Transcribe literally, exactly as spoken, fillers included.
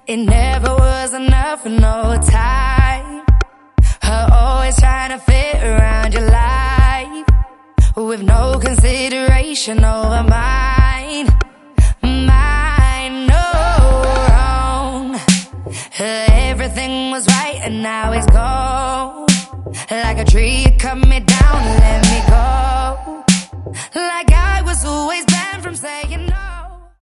It never was enough for no time. Her always trying to fit around your life, with no consideration over mine. Mine, no wrong. Her everything was right and now it's gone. Like a tree, you cut me down and let me